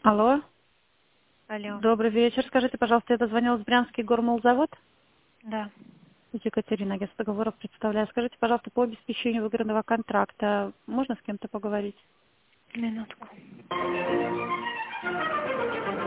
Алло, Алло. добрый вечер. Скажите, пожалуйста, я дозвонилась в Брянский гормолзавод. Да. Екатерина, агентство договоров представляю. Скажите, пожалуйста, по обеспечению выигранного контракта можно с кем-то поговорить? Минутку.